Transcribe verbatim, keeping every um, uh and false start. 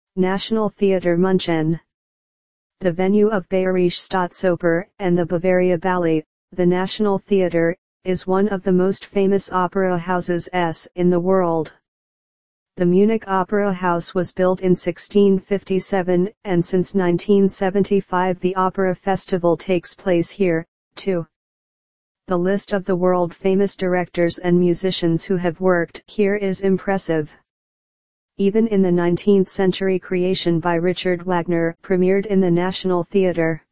National Theater München. The venue of Bayerische Staatsoper and the Bavaria Ballet, the National Theater, is one of the most famous opera houses in the world. The Munich Opera House was built in sixteen fifty-seven, and since nineteen seventy-five the Opera Festival takes place here, too. The list of the world-famous directors and musicians who have worked here is impressive. Even in the nineteenth century creation by Richard Wagner premiered in the National Theatre.